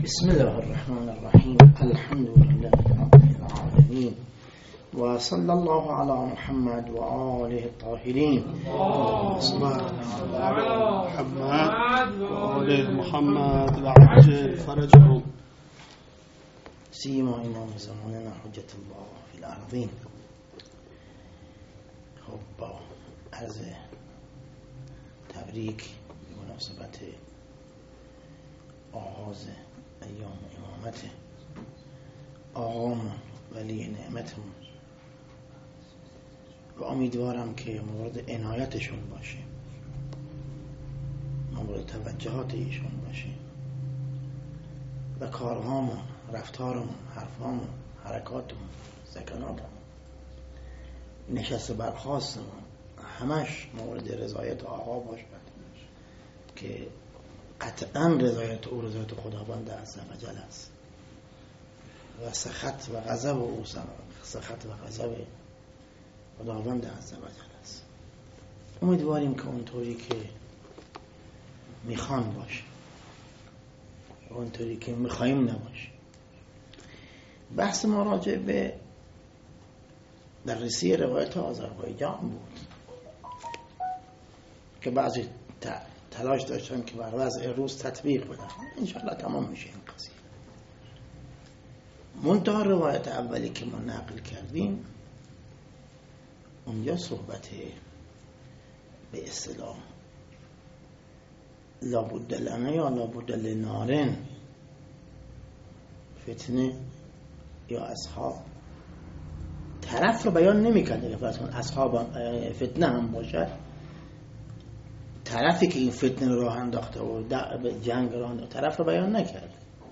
بسم الله الرحمن الرحيم. الحمد لله رب العالمين، وصلى الله على محمد وآله الطاهرين. صلى على محمد وآل محمد وعجل فرجهم. سيما إمام زماننا حجة الله في الأرضين. خب با عرض تبریک مناسبت آغاز ایام امامت آقامون ولی نعمتمون و امیدوارم که مورد عنایتشون باشیم، مورد توجهات ایشون باشیم و کارهامون، رفتارمون، حرفامون، حرکاتمون، سکناتمون، نشست برخاستمون همش مورد رضایت آقا باشد که قطعا رضایت او رضایت خداوند عز و جل است و سخط و غضب او سخط و غضب خداوند عز و جل است. امیدواریم که اونطوری که میخوان باشه، اونطوری که میخوایم نباشه. بحث ما راجع به بررسی روایت آذربایجان بود که بعضی تلاش داشتن که بر وضع روز تطبیق بدن. انشاءالله تمام میشه این قضیه. منتها روایت اولی که ما نقل کردیم اونجا صحبت به اصطلاح لابد لنا یا لابد لنارن فتنه یا اصحاب طرف رو بیان نمی کرده. فرض کن اصحاب فتنه هم باشه، طرفی که این فتنه رو راه انداخته و به جنگ راه انداخته طرف رو بیان نکرده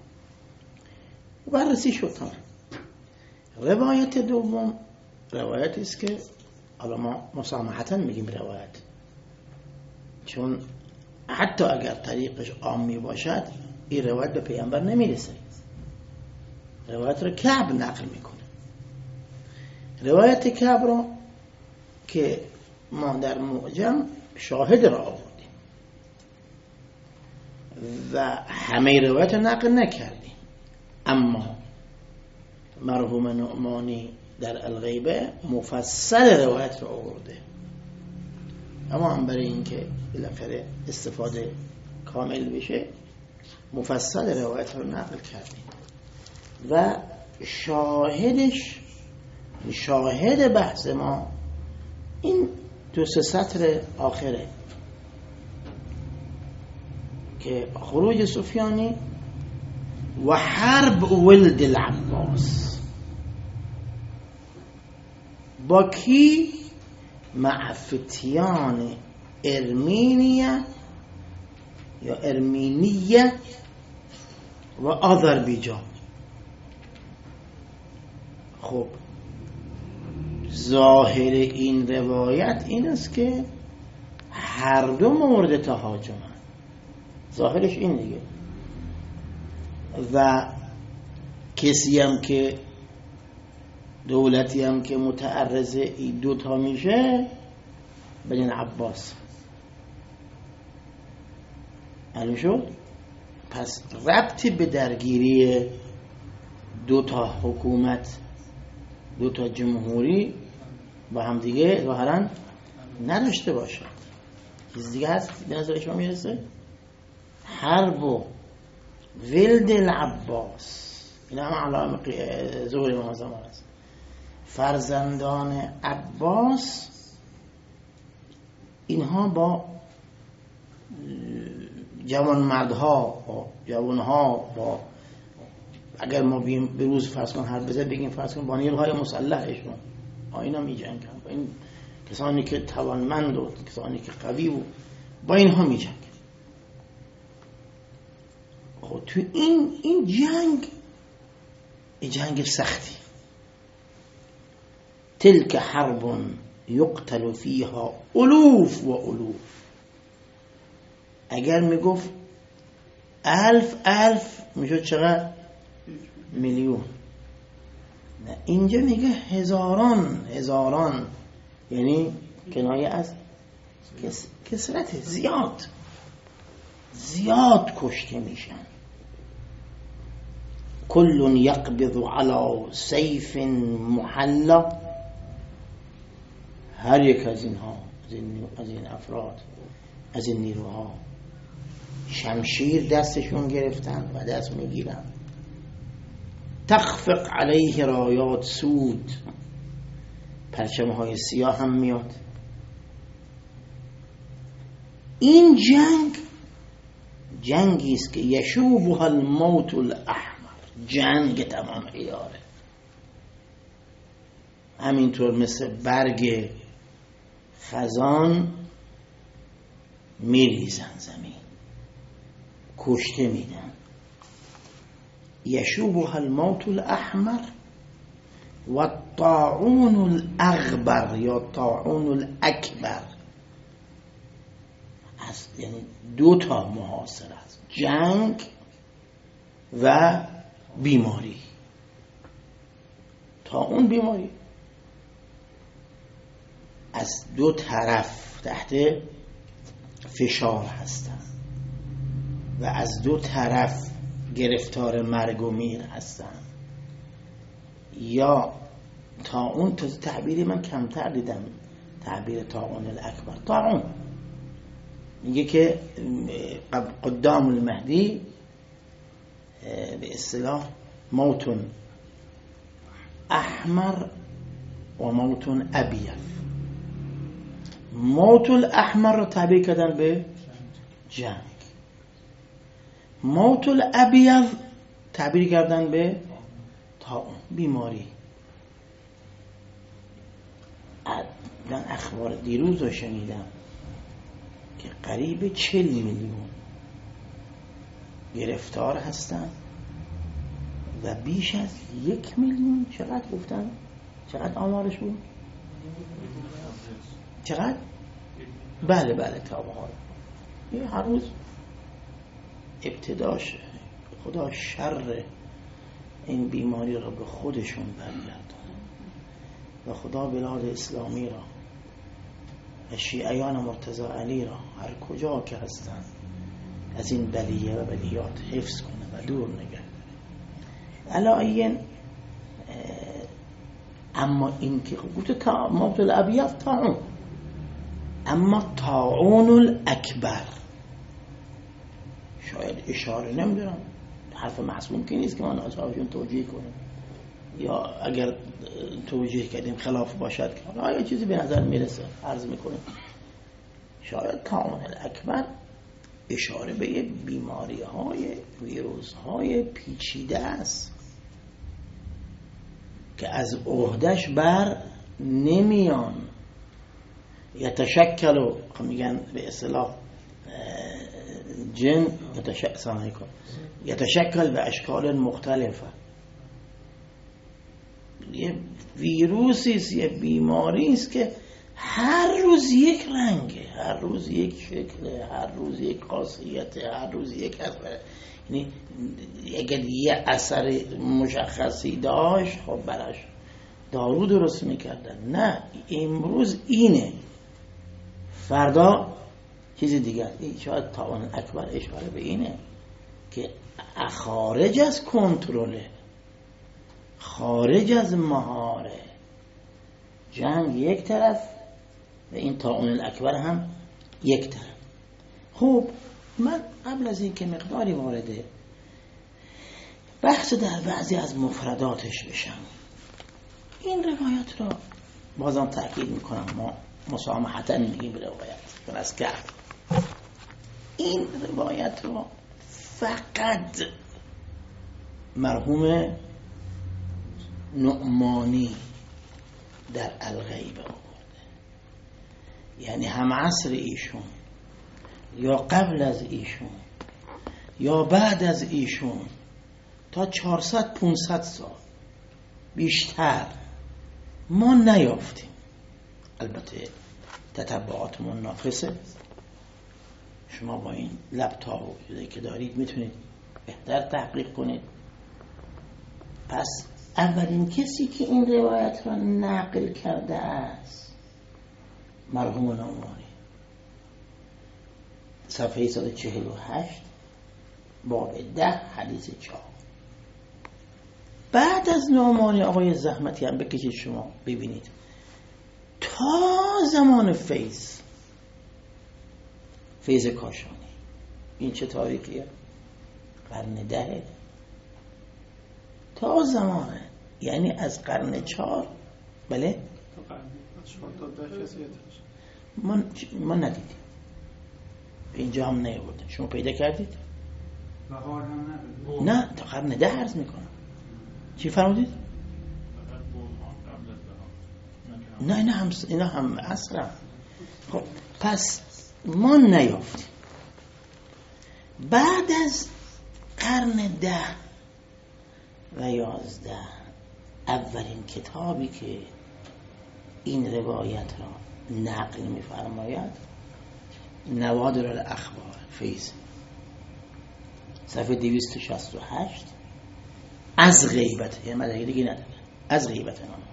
و بررسی شد. روایت دوم روایتی است که حالا ما مسامحتاً میگیم روایت، چون حتی اگر طریقش عامی باشد این روایت به پیامبر نمیرسه. روایت رو کعب نقل میکنه. روایت کعب رو که ما در معجم شاهد را آوردیم و همه روایت نقل نکردیم، اما مرحوم نعمانی در الغیبه مفصل روایت را آورده. اما هم برای اینکه بالاخره استفاده کامل بشه مفصل روایت را نقل کردیم و شاهد بحث ما این 2-3 سطر آخره که خروج سفیانی و حرب ولد العباس با کی؟ مع فتیان ارمینیه یا ارمینیه و آذربایجان. خب ظاهر این روایت این است که هر دو مورد تهاجم هست. ظاهرش این دیگه. و کسی هم که دولتی هم که متعرض این دوتا میشه بنی عباس. معلوم شد؟ پس ربطی به درگیری دوتا حکومت، دوتا جمهوری با هم دیگه ظاهرا نداشته باشد. چیز دیگه هست به نظر شما میرسه؟ حرب و ولد العباس، این هم علامه ظهور امام زمان است. فرزندان عباس اینها با جوانمردها با جوانها با اگر ما بیم به روز فرض کن حرب بزد بگیم فرض کن با نیروهای مسلحشون اینا می جنگن، با این کسانی که توانمند و کسانی که قوی و با اینها می جنگن. خب تو این جنگ سختی. تلك حرب یقتل فیها الوف و الوف. اگر میگفت 1000 میشد چقدر؟ میلیون. نه اینجا میگه هزاران، یعنی کنایه از کثرت زیاد کشته میشن. کل یقبض علی سیف محلا، هر یک از اینها، از این افراد، از این نیروها شمشیر دستشون گرفتن و دست میگیرن. تخفق علیه رایات سود، پرچمهای سیاه هم میاد. این جنگی است که یشوبها الموت الاحمر، جنگ تمام عیاره. همینطور مثل برگ خزان میریزن زمین، کشته میدن. یشوبها الموت الاحمر و الطاعون الاغبر یا طاعون الاکبر، یعنی دو تا محاصره است، جنگ و بیماری. طاعون بیماری از دو طرف تحت فشار هستن و از دو طرف گرفتار مرگ و میر هستن. یا طاعون، تو تعبیری من کمتر دیدم، تعبیر طاعون الاکبر. طاعون میگه که قدام المهدی به اصطلاح موت احمر و موت ابیض. موت الاحمر رو تعبیر کردن به جنگ، موت الابیض تعبیر کردن به طاعون، بیماری. من اخبار دیروز رو شنیدم که قریب 40 میلیون گرفتار هستن و بیش از 1 میلیون، چقدر گفتن؟ چقدر آمارش بود؟ چقدر؟ بله تابعه یه هر روز ابتداشه. خدا شر این بیماری را به خودشون برگردونه و خدا بلاد اسلامی را و شیعیان مرتضی علی را هر کجا که هستن از این بلیه و بلیات حفظ کنه و دور نگه داره. علایین اما این که گفت موت الابیض طاعون، اما طاعون الاکبر شاید اشاره نمیدونم، حرف معصوم که نیست که من اصحابشون توجیه کنیم، یا اگر توجیه کردیم خلاف باشد که یه چیزی به نظر میرسه عرض میکنیم. شاید طاعون الاکبر اشاره به یه بیماری های ویروس های پیچیده است که از عهدش بر نمیان. یتشکل، میگن به اصطلاح جن یتشکل به اشکال مختلفه. یه ویروسی است، یه بیماری است که هر روز یک رنگه، هر روز یک شکله، هر روز یک خاصیته، هر روز یک اثر. یعنی اگر یه اثر مشخصی داشت خب براش دارو درست میکردن. نه، امروز اینه، فردا چیز دیگر. شاید طاعون اکبر اشاره به اینه که خارج از کنترله، خارج از مهاره. جنگ یک طرف و این طاعون الاکبر هم یک طرف. خب من قبل از این که مقداری وارده بحث در بعضی از مفرداتش بشم، این روایت را بازم تأکید میکنم، ما مسامحتاً میگیم روایت من از کرد. این روایت را فقط مرحوم نعمانی در الغیب آورده، یعنی هم عصر ایشون یا قبل از ایشون یا بعد از ایشون تا 400-500 سال بیشتر ما نیافتیم. البته تتبعاتمون ناقصه، شما با این لپتاپ و چیزایی که دارید میتونید بهتر تحقیق کنید. پس اولین کسی که این روایت را نقل کرده است مرحوم نعمانی، صفحه 148 باب 10 حدیث 4. بعد از نعمانی آقای زحمتی هم بکشید شما ببینید تا زمان فیض کاشانی، این چه تاریخیه؟ قرن 10 تا زمانه، یعنی از قرن 4. بله ما ندیدیم، اینجا هم نیاورده. شما پیدا کردید؟ بهار هم ندید؟ نه، تا قرن 10 عرض میکنم. چی فرمودید؟ نه اینا هم اصلا. خب پس ما نیافتیم. بعد از قرن 10 و 11 اولین کتابی که این روایت را نقل می‌فرماید نوادر الاخبار فیض، صفحه 268. از غیبت، یه مدرک دیگه نداره، از غیبت نام.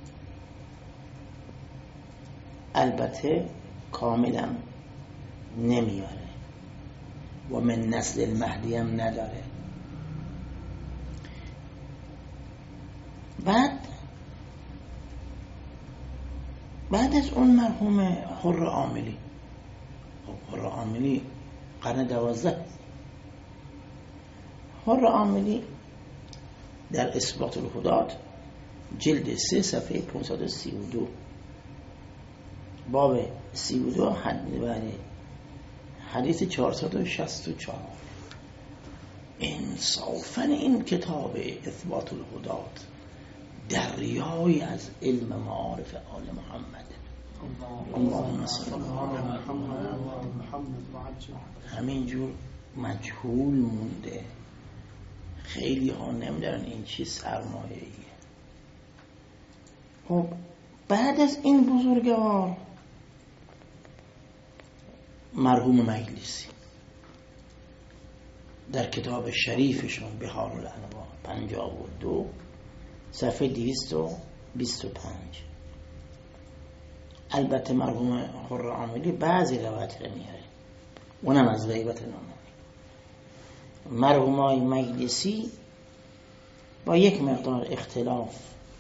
البته کاملا نمیاره و من نسل المهدی هم نداره. بعد از اون مرحوم حر عاملی، حر عاملی قرن 12. حر عاملی در اثبات الهدات جلد 3 صفحه 532 باب 32 حدیث 464. انصافاً این کتاب اثبات الهدات دریای از علم معارف آل محمد. اللهم صل علی محمد. همینجور مجهول مونده، خیلی ها نمیدارن این چی سرمایه‌ایه. خب بعد از این بزرگوار مرحوم مجلسی در کتاب شریفشون بحار الانوار 52 صفحه 225. البته مرحوم حر عاملی بعضی روایت رو میاره، اونم از غیبت نامه. مرحومای مجلسی با یک مقدار اختلاف،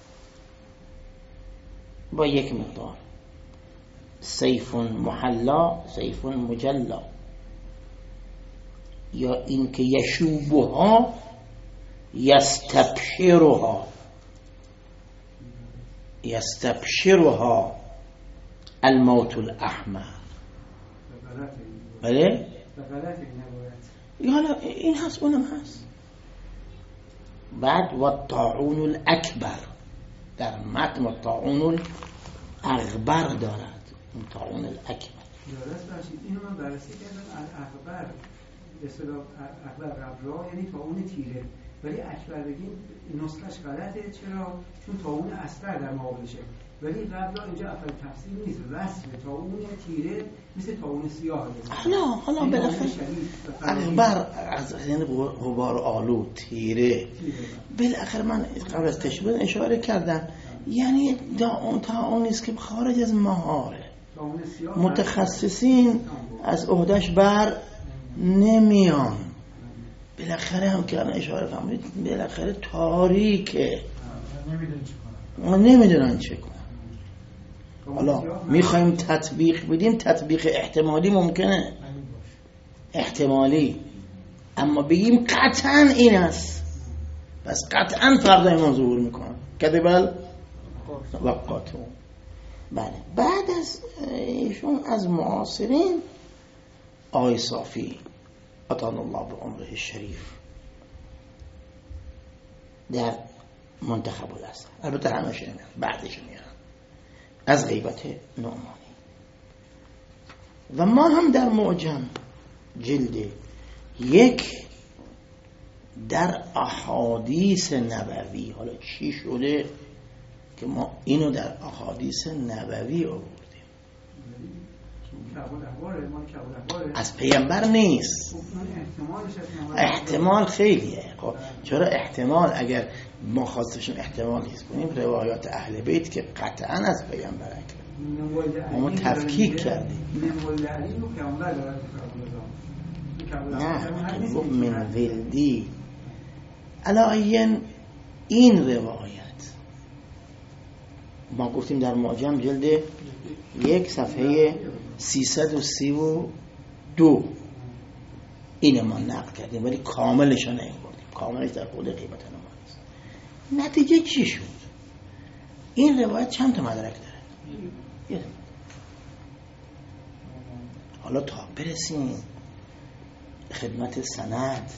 با یک مقدار سیف محلا سیف مجلا، یا این که یشوبها یستبشرها الموت الاحمر. بله؟ حالا این هست اونم هست. بعد و الطاعون الاکبر در متن، و الطاعون الاغبر دارد. اون طاعون الاکبر درست باشید. اینو من بررسی کردم. الاغبر به اصطلاح اغبر غبرا یعنی طاعون تیره، ولی اکبر بگیم نسخش غلطه. چرا؟ چون طاعون اصغر در مقابلشه، ولی غبرا اینجا اول تفسیر نیست، رسم طاعون تیره مثل طاعون سیاه. حالا بالاخره اغبر از یعنی غبار آلود، تیره. بالاخره من قبل از تشبیه اشاره کردم، یعنی طاعونی است که خارج از مهاره، متخصصین از عهدهش بر نمیان. بالاخره هم که اشاره فرمودید بالاخره تاریکه، نمیدونن چه کنن. حالا میخوایم تطبیق بدیم، تطبیق احتمالی ممکنه، احتمالی، اما بگیم قطعا این است، پس قطعا فردا ایمان ظهور میکنن. کذبل وقاتون. بله. بعد از ایشون از معاصرین آقای صافی اطال الله به عمره شریف در منتخب الاثر، البته همش بعدش میارن از غیبت نعمانی. و ما هم در معجم جلد 1 در احادیث نبوی، حالا چی شده که ما اینو در احادیث نبوی آوردیم، از پیامبر نیست. احتمال خیلیه. خب چرا احتمال؟ اگر ما خواستشیم احتمال حس کنیم روایات اهل بیت که قطعا از پیامبر اکرم ما تفکیک کردیم. نه گفت من ولدی علایین این روایت ما گفتیم در معجم جلد 1 صفحه 332 این ما نقد کردیم، ولی کاملش رو نیاوردیم. کاملش در خود غیبت نماز. نتیجه چی شد؟ این روایت چند تا مدرک داره؟ حالا تا برسیم خدمت سند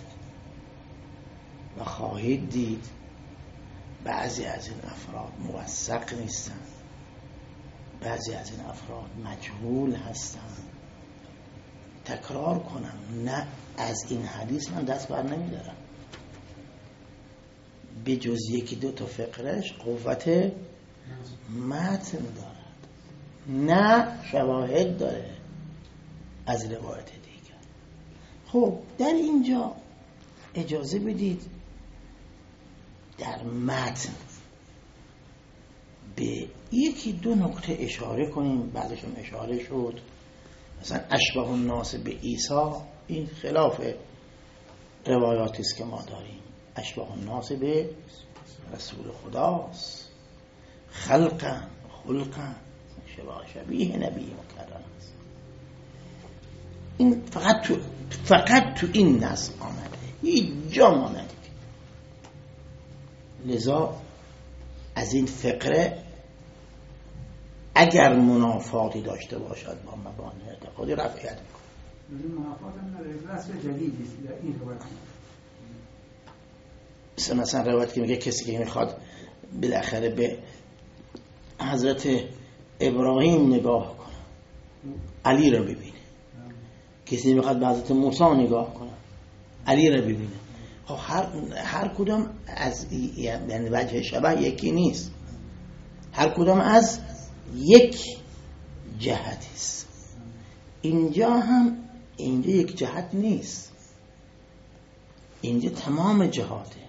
و خواهید دید بعضی از این افراد موثق نیستن، بعضی از این افراد مجهول هستن. تکرار کنم، نه از این حدیث من دست بر نمیدارم، به جز 1-2 تا فقرش قوت متن دارد، نه شواهد داره از روایت دیگر. خب در اینجا اجازه بدید در متن به 1-2 نکته اشاره کنیم. بعدشون اشاره شد مثلا اشبه الناس به عیسی، این خلاف روایاتی است که ما داریم. اشبه الناس به رسول خداست، خلقا خلقا شبیه نبی مکرم است. این فقط تو این نص آمده، هیچ جا ما ندید. لذا از این فقره اگر منافاتی داشته باشد با مبانی اعتقادی رفعیت میکنه. منافات هم نداره، رسم جدیدی است در این روایت. مثلا روایت که میگه کسی که میخواد بالاخره به حضرت ابراهیم نگاه کنه علی رو ببینه، کسی میخواد به حضرت موسی نگاه کنه علی رو ببینه. خب هر کدام از یعنی وجه شبه یکی نیست، هر کدام از یک جهتی است. اینجا یک جهت نیست، اینجا تمام جهاته.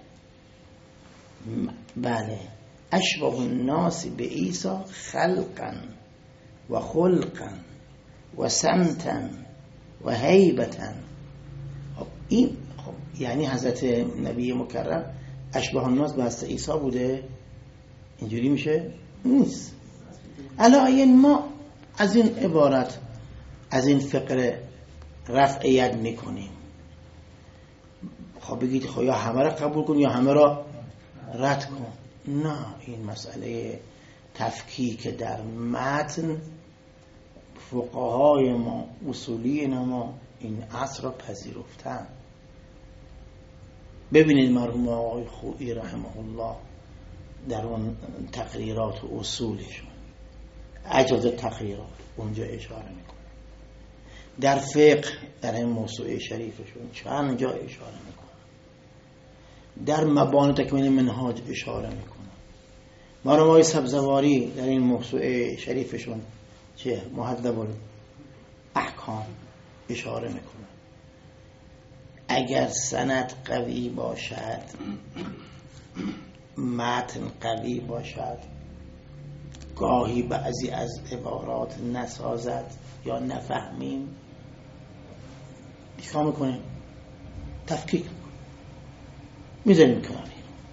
بله، اشبه الناس به عیسی خلقا و خلقا و سمتا و هیبتا. این یعنی حضرت نبی مکرم اشبه الناس به حضرت عیسی بوده؟ اینجوری میشه؟ نیست. الان ما از این عبارت، از این فقره رفع ید میکنیم. خب بگید خب یا همه را قبول کن یا همه را رد کن. نه، این مسئله تفکیک در متن فقهای ما، اصولیین ما این اصل را پذیرفتن. ببینید مرحوم آقای خویی رحمه الله در اون تقریرات و اصولشون، اجازه تقریرات اونجا اشاره میکنه. در فقه در این موسوعه شریفشون چند جا اشاره میکنه. در مبانی تکمیل منهاج اشاره میکنه. مرحوم آقای سبزواری در این موسوعه شریفشون چه مهذب الاحکام اشاره میکنه. اگر سند قوی باشد، متن قوی باشد، گاهی بعضی از عبارات نسازد یا نفهمیم، چیکار میکنیم؟ تفکیک میذاریم کنار.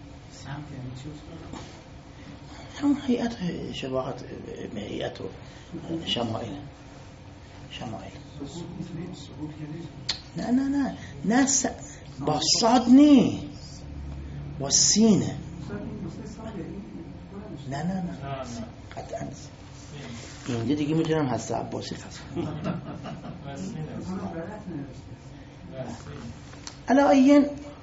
همون هیئت شباهت هیئت و شمائل نه با صاد نی، با سینه. نه قطعا اینجا دیگه میتونم حضرت عباسی خواستم. الان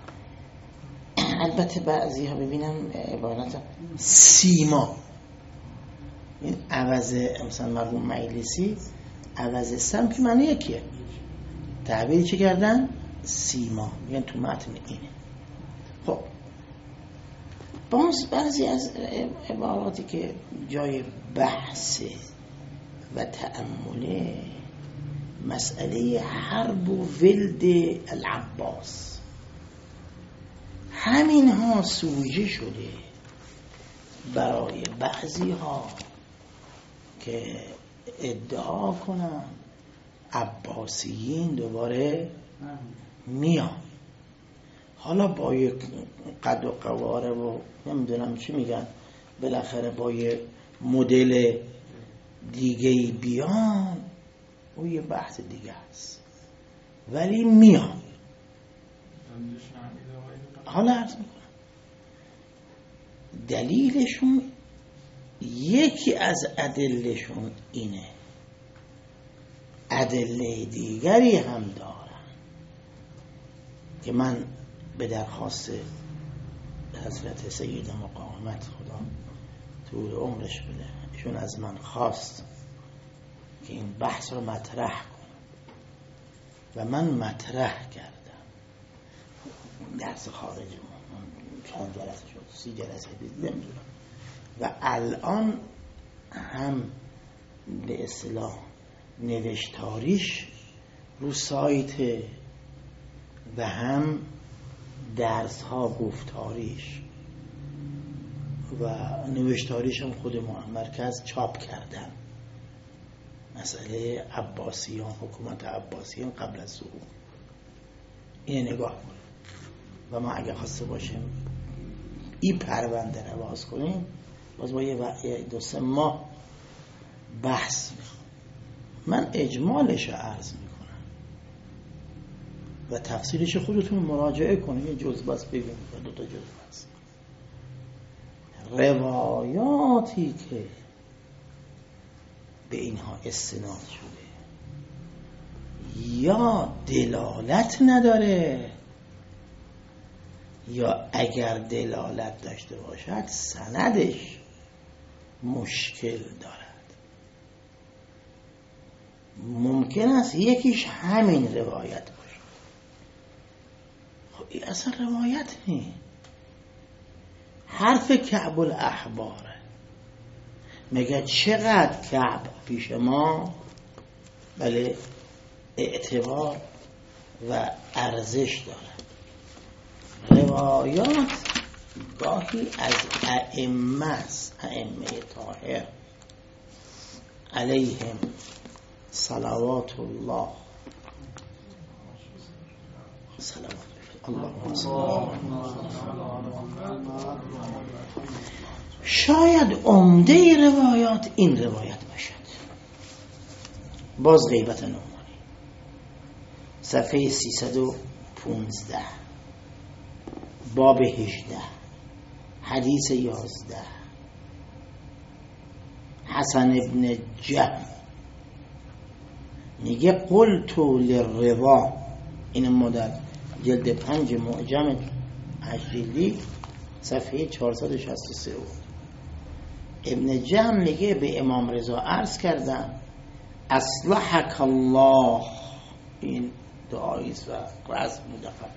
البته بعضی ها ببینم عبارت سیما، این عوض مثلا مرحوم مجلسی عوض سم که معنی یکیه، تعبیر چه کردن؟ سیما، میگن تو متن اینه. خب بعضی از عباراتی که جای بحث و تأمله، مسئله حرب و ولد العباس، همین ها سوژه شده برای بعضی ها که ادعا کنن عباسیین دوباره میان. حالا با یک قد و قواره و نمیدونم چی میگن، بالاخره با یه مدل دیگه بیان، او یه بحث دیگه است، ولی میان. حالا عرض میکنم دلیلشون، یکی از ادلهشون اینه، ادله دیگری هم دارن که من به درخواست حضرت سید مقامت خدا طول عمرش بده، ایشون از من خواست که این بحث رو مطرح کنم و من مطرح کردم. درس خارجی چند جلسه شد، 30 جلسه نمیدونم، و الان هم به اصطلاح نوشتاریش رو سایت و هم درس ها گفتاریش و نوشتاریش هم خود مرکز چاپ کردن. مسئله عباسیان، حکومت عباسیان قبل از ظهور، این نگاه کنیم و ما اگه خواسته باشیم این پرونده رو باز کنیم، باز با یه 2-3 ماه بحث میخوام. من اجمالش رو عرض میکنم و تفصیلش خودتون مراجعه کنید، یه جزء بس ببینید و 2 تا جزء بس. روایاتی که به اینها استناد شده یا دلالت نداره یا اگر دلالت داشته باشد سندش مشکل دارد. ممکن است یکیش همین روایت باشه. خب این اصلا روایت نیست، حرف کعب الاحباره. میگه چقدر کعب پیش ما بله اعتبار و ارزش داره. روایات گاهی از ائمه است، ائمه طاهر علیهم صلوات الله، صلوات اللهم صل شاید عمده روایات این روایت باشد. باز غیبت نعمانی صفحه 315 باب 18 حدیث 11 حسن ابن جهم میگه قلت للرضا، این مدل جلد 5 معجم 8 جلدی صفحه 463 بود. ابن جهم میگه به امام رضا عرض کردم اصلحک الله، این دعاییست و رسم مدقبه،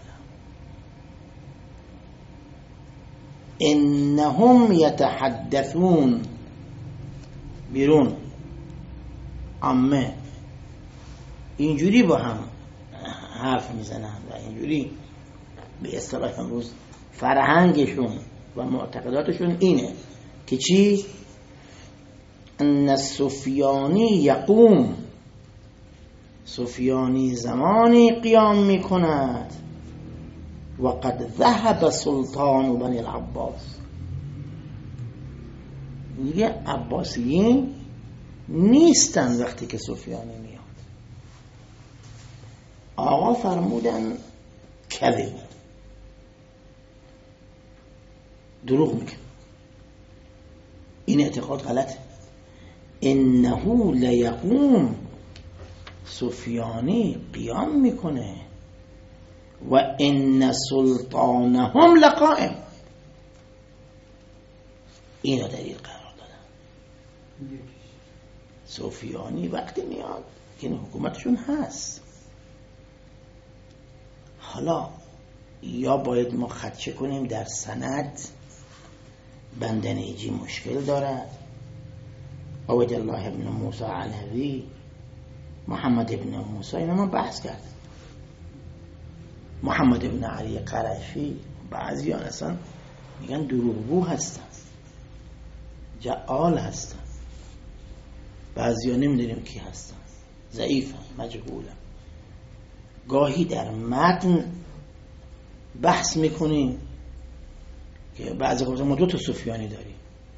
انهم یتحدثون بیرون عامه اینجوری با هم حرف میزنن و اینجوری به اصطلاح امروز فرهنگشون و معتقداتشون اینه که چی؟ ان سفیانی یقوم، سفیانی زمانی قیام میکند و قد ذهب سلطان بنی العباس. میگه عباسیین نیستن وقتی که سفیانی میاد. آقا فرمودن کذب، دروغ میگه، این اعتقاد غلطه. انه لیقوم، سفیانی قیام میکنه و ان سلطانهم لقائم، اینو دلیل قرار دادن. سفیانی وقتی میاد که حکومتشون هست. حالا یا باید ما خدشه کنیم در سند بندنیجی مشکل دارد، عبید الله ابن موسی علوی، محمد ابن موسی، اینا ما بحث کرد، محمد ابن علی قرشی، بعضی ها اصلا میگن دروغگو هستن، جعال هستن، بعضی ها نمیدونیم کی هستن، ضعیفن، مجهولن. گاهی در متن بحث میکنیم که بعضی گفتن ما 2 سفیانی داریم،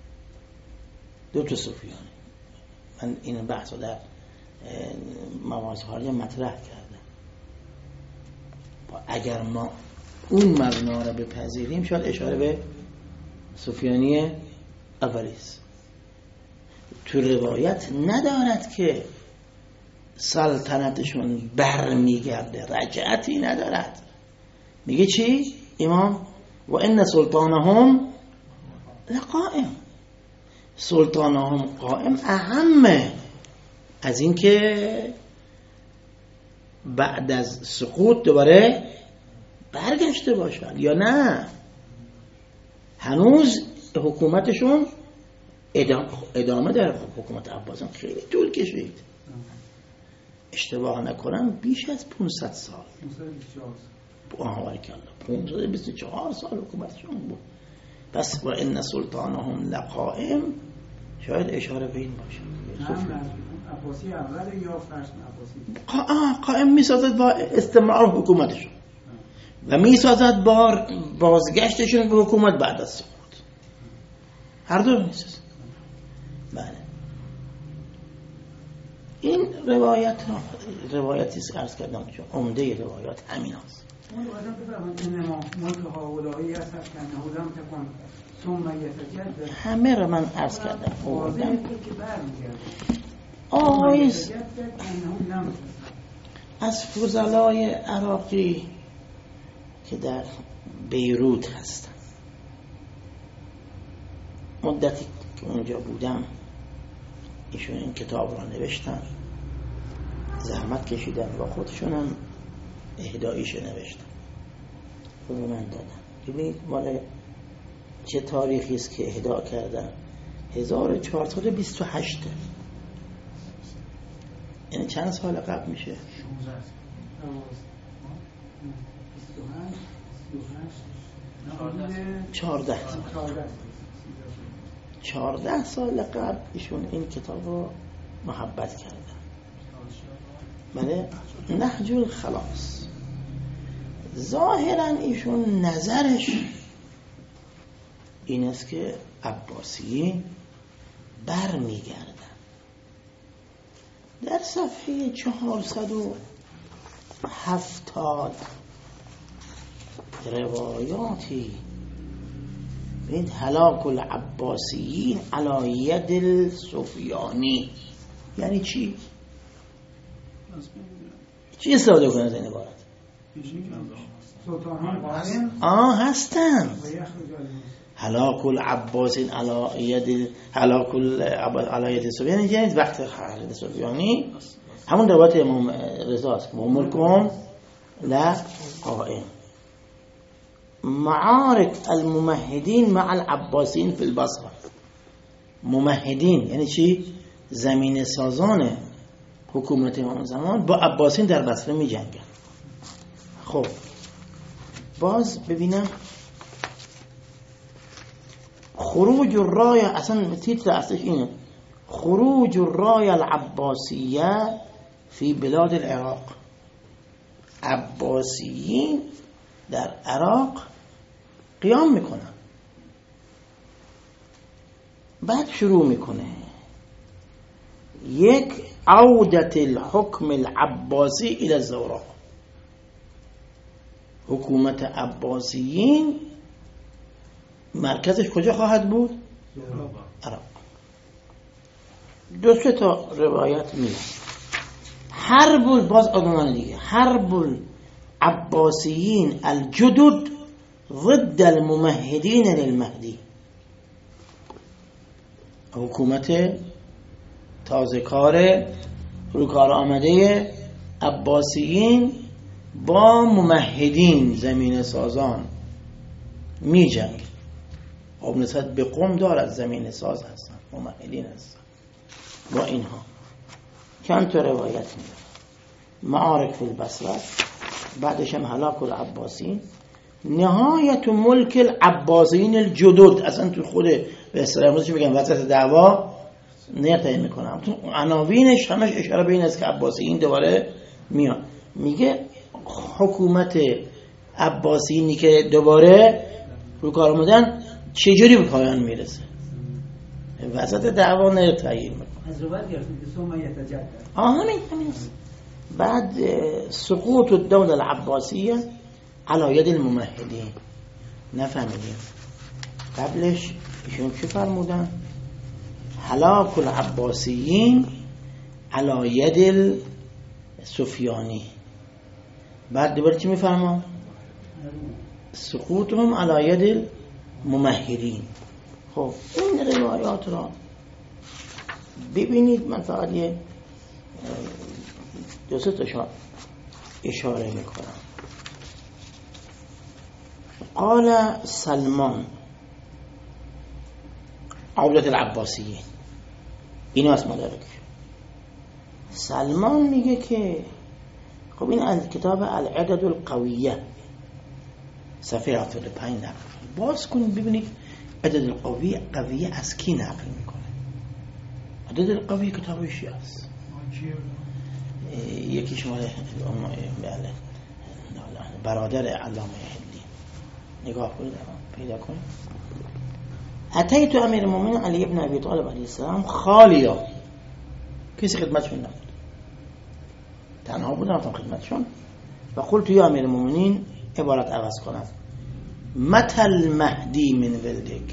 2 سفیانی. من این بحث رو در مواضع حالی مطرح کردم. اگر ما اون مبنا رو بپذیریم شاید اشاره به سفیانی اولیست. تو روایت ندارد که سلطنتشون برمیگرده، رجعتی ندارد. میگه چی؟ امام و ان سلطانهم لقائم، سلطانهم قائم اهمه از این که بعد از سقوط دوباره برگشته باشن یا نه، هنوز حکومتشون ادامه داره. حکومت عباس خیلی طول کشید، اشتباه نکنم بیش از 500 سال. 524 سال حکومتشون بود. پس و ان سلطانهم لقائم شاید اشاره به این باشه. عباسی اول یا فرش عباسی قائم میسازد با استمرار حکومتشون و میسازد با بازگشتشون به حکومت بعد از سقوط. هر دو میسازد. بله. این روایتی است که عرض کردم چون عمده روایات همین هست. اون رو آدم بفرمایید انما ملک هؤلاء هست که نهودم تکن ثم یتجدد. همه رو من عرض کردم. واضحه که برمیگرده. آیس از فضلای عراقی که در بیروت هستن، مدتی که اونجا بودم ایشون این کتاب را نوشتن، زحمت کشیدن و خودشون هم اهداییش نوشتن و به من دادن. ببینید مال چه تاریخی است که اهدا کردن، 1428، یعنی چند سال قبل میشه؟ 14 سال قبل ایشون این کتاب رو محبت کردن. بله، نهج الخلاص. ظاهرا ایشون نظرش این است که عباسیین برمیگردن. در صفحه 470 روایاتی ببینید هلاک العباسیین علی ید السفیانی. یعنی چی؟ چی استفاده کنه از این عبارت؟ هستن هلاک العباسیین علی ید السفیانی، یعنی وقت خالد سفیانی همون روایت امام رضا است که ملکهم لا قائم. معارك الممهدين مع العباسيين في البصره. ممهدین یعنی چی؟ زمین سازان حکومت اون زمان با عباسیین در بصره می جنگن. خب باز ببینم خروج الرايه، اصلا تیتر اصلش اینه خروج الرايه العباسیه فی بلاد العراق. عباسیین در عراق قیام میکنن. بعد شروع میکنه یک عودت الحکم العباسی الى الزوراء. حکومت عباسیین مرکزش کجا خواهد بود؟ عراق. 2 تا روایت میاد. حرب، باز عنوان دیگه، حرب عباسیین الجدد ضد الممهدین للمهدی. حکومت تازه کار روکار آمده عباسیین با ممهدین زمین سازان می جنگ. خب نسبت به قوم دارد زمین ساز هستن، ممهدین هستن. با اینها چند تا روایت میاد. معارک فی البصره، بعدش هم هلاک العباسیین، نهایت ملک العباسیین الجدد. اصلا تو خود به اصطلاح امروزش میگن وسط دعوا تعیین میکنم، تو عناوینش همش اشاره به این است که عباسیین دوباره میاد. میگه حکومت عباسیینی که دوباره رو کار اومدن چجوری به پایان میرسه؟ وسط دعوا تغییر میکنه. از روایت گرفتیم که ثم یتجدد. همین بعد سقوط الدولة العباسية على يد الممهدين. نفهمیدیم قبلش ایشون چی فرمودن؟ هلاك العباسيين على يد السفياني. بعد دوباره چی میفرمان؟ سقوطهم على يد الممهدين. خب این روایات را ببینید، من فقط یه دو سه تا اشاره میکنم. قال سلمان عودة العباسیین، اینو از مدارک سلمان میگه که خب این از کتاب العدد القویه صفحه 75 نقل باز کنید ببینید عدد القویه از کی نقل میکنه. عدد القویه کتاب شیعه است، یکیش مال بله برادر علامه هندی. نگاه کنید پیدا کنید. اتیت امیر المؤمنین علی ابن ابی طالب علیه السلام خالیا، کسی خدمتشون نبود، تنها بودن رفتم خدمتشون و قلت یا امیر المؤمنین، عبارت عوض کنم، متى المهدی من ولدک،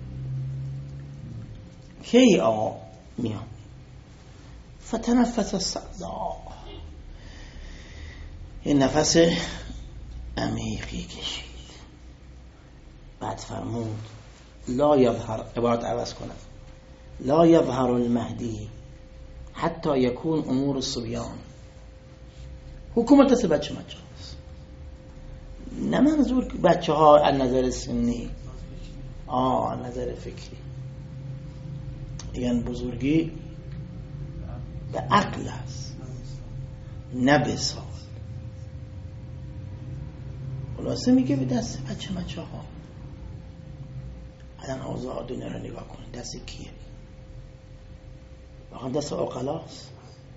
کی آقا میان؟ فتنفس الصعداء، این نفس عمیقی کشید. بعد فرمود لا یظهر، عبارت عوض کنم، لا یظهر المهدی حتی یکون امور الصبیان. حکومت دست بچه هست، نه منظور بچه ها از نظر سنی، از نظر فکری. یعنی بزرگی به عقل است نه به سال. خلاصه میگه به دست بچه ها. الان اوضاع دنیا رو نگاه کنید، دست کیه؟ واقعا دست عقلاست،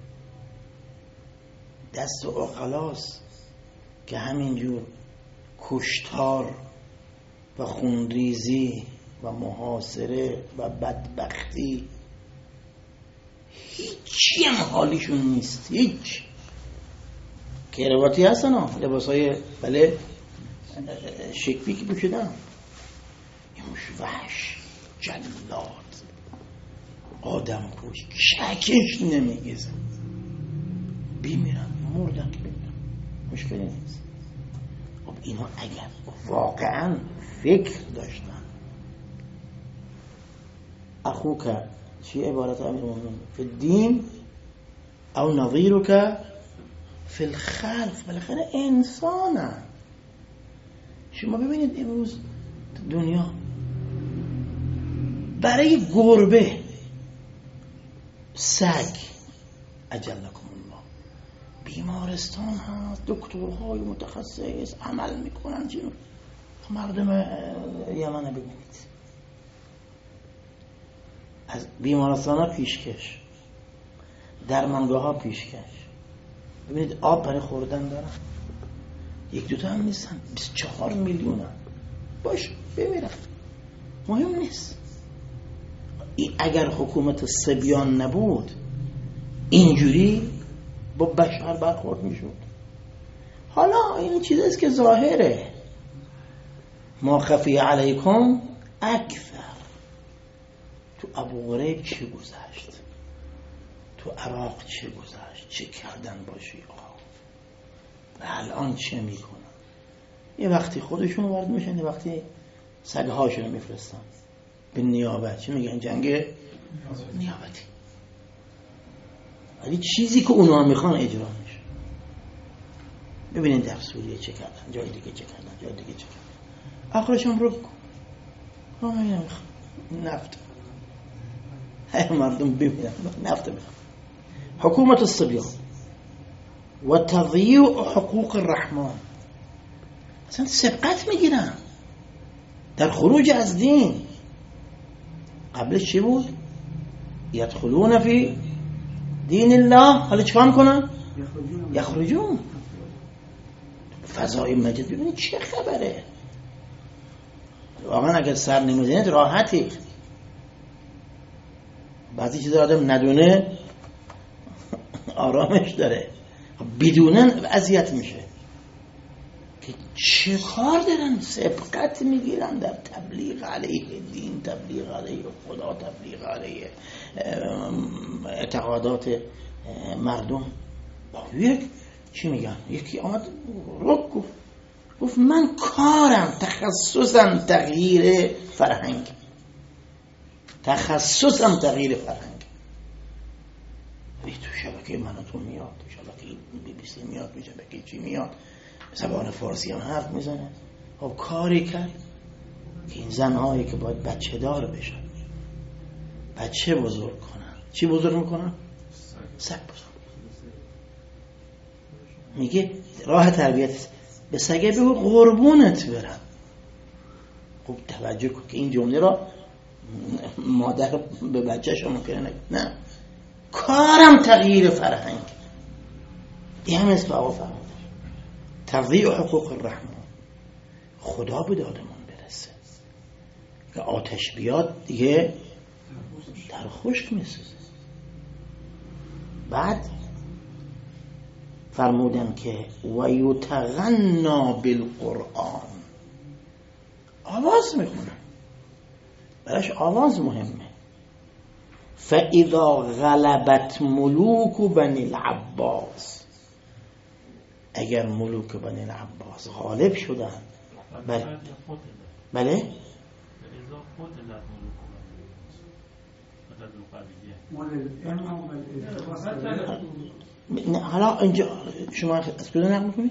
دست عقلاست که همینجور کشتار و خونریزی و محاصره و بدبختی هیچی هم حالیشون نیست. هیچ که رواتی هستن لباسای بله شکلی که پوشیدن، یموش وحش، جلاد، آدم کش، کشکش نمیگیزن، بیمیرن، مردن که بیمیرن، مشکلی نیست. خب اینا اگر واقعا فکر داشتن، اخوک چی عبارت امیر المؤمنین فی الدین او نظیرک فی الخلق، بالاخره انسانن. شما ببینید امروز دنیا برای گربه، سگ، اجلکم الله، بیمارستان هست، دکترهای متخصص عمل میکنن. مردم یمن ببینید، از بیمارستان ها پیشکش، درمانگاه ها پیشکش. ببینید آب برای خوردن دارن، یک دوتا هم نیستن، 24 میلیون هم باش بمیرن، مهم نیست. اگر حکومت صبیان نبود اینجوری با بشر برخورد میشد. حالا این چیزیست که ظاهره. ما خفی علیکم اکثر. تو ابو غریب چه گذشت، تو عراق چه گذشت، چه کردن با شیعه و الان چه میکنن. یه وقتی خودشون وارد میشن، یه وقتی سگهاشون میفرستن به نیابت. چی میگن؟ جنگ نیابتی. ولی چیزی که اونا میخوان اجرا میشه. ببینید در سوریه چه کردن، جای دیگه چه کردن، جای دیگه چه کردن. آخرشون رو نفت مردم ببینن نفت میخوان. حکومت الصبیان و تضییع حقوق الرحمن، اصلا سبقت میگیرن در خروج از دین. قبلش چی بود؟ یدخلون فی دین الله. حالا چیکار میکنن؟ یخرجون. فضای مجید ببینید چه خبره. واقعا اگر سر نمیزنید راحتی. بعضی چیزا آدم ندونه آرامش داره، بدونن اذیت میشه که چه کار دارن، سبقت میگیرن در تبلیغ علیه دین، تبلیغ علیه خدا، تبلیغ علیه اعتقادات مردم. یک چی میگن؟ یکی آمد رک گفت من کارم تخصصم تغییر فرهنگ، تخصصم تغییر فرهنگ. تو شبکه من و تو میاد، تو شبکه BBC میاد، تو شبکه چی میاد، زبان فارسی هم حرف میزنه. خب کاری کرد که این زنهایی که باید بچه دار بشن، بچه بزرگ کنن، چی بزرگ میکنن؟ سگ بزرگ. میگه راه تربیت به سگه بگو قربونت برم. خب توجه کن که این جمله را مادر به بچه‌ش ممکنه نه، کارم تغییر فرهنگ. این هم از بابا فرمود تضییع حقوق الرحمن. خدا به دادمون برسه که آتش بیاد دیگه در خشک میسوزه. بعد فرمودن که و یتغنا بالقرآن، آواز میخونن، براش آواز مهمه. فاذا غلبت ملوک بنی العباس، اگر ملوک بنی العباس غالب شدن، بله حالا اینجا شما از کجا نقل میکنید؟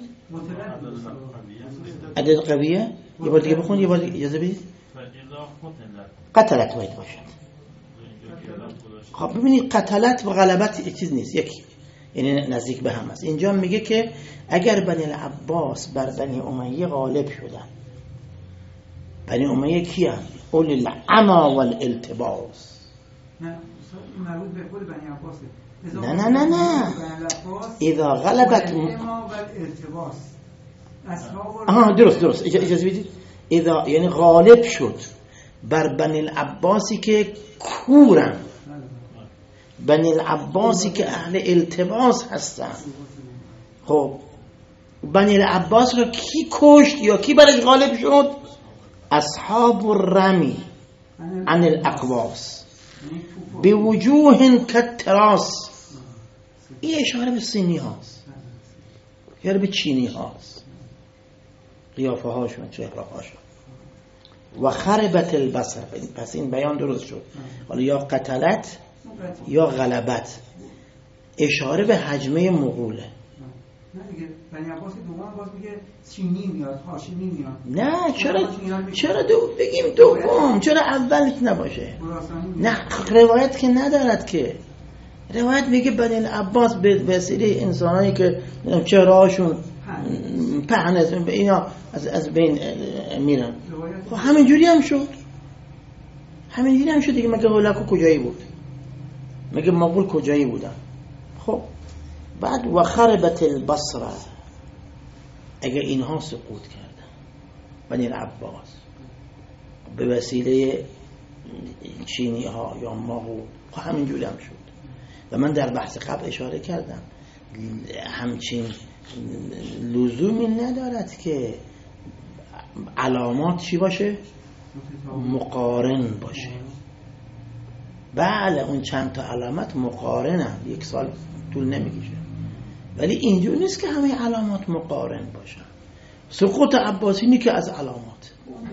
عدد قویه. یه بار دیگه بخون، یه بار دیگه اجازه بدید. قتلت باید باشد. خب ببینید قتلت و غلبت یک چیز نیست، یکی، یعنی نزدیک به هم است. اینجا میگه که اگر بنی العباس بر بنی امیه غالب شدن. بنی امیه کیان؟ اولی العما والالتباس. نه مربوط به خود بنی عباسه. نه اذا غلبت درست اجازه بدید. اذا یعنی غالب شد بر بنی العباسی که کورن، بنی العباسی که اهل التباس هستن. خب بنی العباس رو کی کشت یا کی برش غالب شد؟ اصحاب الرمی عن الاقواس بوجوه کالتراس. این اشاره به صینی هاست، یا به چینی هاست، قیافه هاشون، چهره هاشون. و خربت البصر، پس این بیان درست شد. حالا یا قتلت یا غلبت، اشاره به حجمه مغوله. نه دیگه بنی عباس دوم باز میگه چینی میاد، هاشمی میاد. نه چرا بگیم دوم؟ چرا اول نباشه؟ نه روایت که ندارد که. روایت میگه بنی العباس به وسیله انسانایی که چهرهاشون پهن اینا از بین میرن. خب همینجوری هم شد، همینجوری هم شد دیگه. مگه هولاکو کجایی بود؟ مگه مغول کجایی بودن؟ خب بعد و خربت البصره، اگر اینها سقوط کردن بنی العباس به وسیله چینی ها یا مغول، خب همینجوری هم شد. و من در بحث قبل اشاره کردم همچین لزومی ندارد که علامات چی باشه؟ مقارن باشه. بله اون چند تا علامت مقارنن، یک سال طول نمیکشه، ولی اینجور نیست که همه علامات مقارن باشن. سقوط عباسی اینی که از علامات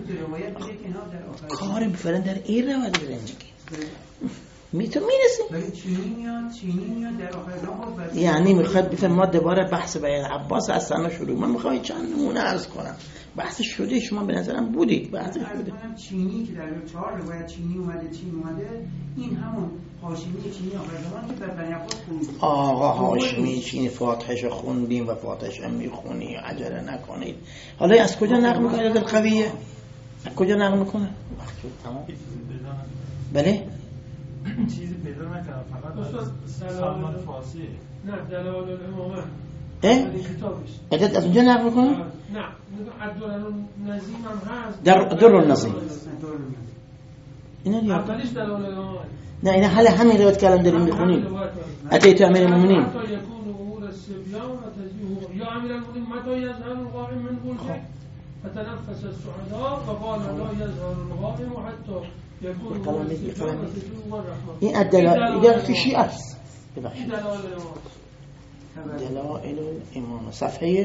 کاری بفرن در این روایت برنجی میرسیم. چینی میاد در آخر زمان. یعنی میخواد بفرم ما دوباره بحث بیان عباس از سنه شروع. من میخوام چند نمونه عرض کنم. بحث شده، شما به نظرم بودید بحث شده. چینی که در 4 روایت چینی اومده، این همون هاشمی چینی آخر زمان که در بنی عباس بود. آقا هاشمی چینی فاتحش خوندیم و فاتحش هم میخونی، عجله نکنید. حالا از کجا نقل میکنه دل قویه؟ از کجا نقل میکنه؟ تمام. بله؟ چیزی پیدا نکردم، فقط سلمان فارسی. نه دلال الامامه عدد از اونجا نقل کنم؟ نه الدرالنظیم هم هست. درالنظیم اینا دیگه اولیش دلال نه اینا حالا همین روایت که الان داریم میخونیم اتیت امیر المؤمنین حتی یکون امور الصبیان و تزیه یا امیر المؤمنین متى یظهر القائم من بلجه فتنفس السعداء وقال لا یظهر القائم حتی یکون امور الصبیان و تزیه الرحمن. این ادلال که شیعه است. این دلال دلائل الامام صفحه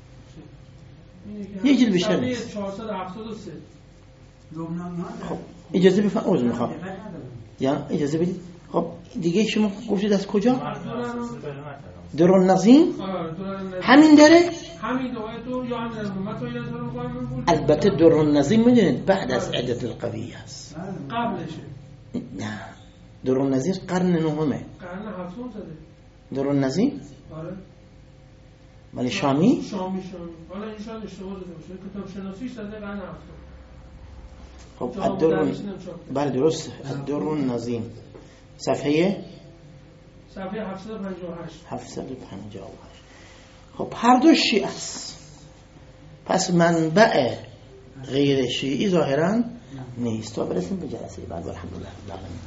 یه جلد بیشتر نیست. 473. خب اجازه بفرمایید میخوام یا اجازه بدید. خب دیگه شما گفتید از کجا؟ درالنظیم همین داره؟ همین روایتو یا همین متى یظهر القائم من بلجه. البته درالنظیم میدونید بعد از عدد القوی است. قبلشه. نه درالنظیم قرن نهمه. قرن هفتم زده. درالنظیم؟ آره. ولی شامی؟ شامی. حالا این شاید اشتباه داده باشه. کتاب شناسیش زده قرن هفتم. خب بله درست. الدرالنظیم صفحه 758. خب هر دو شیعه است. پس منبع غیر شیعی ظاهرا نیست. تا برسیم به جلسه بعد. الحمدلله.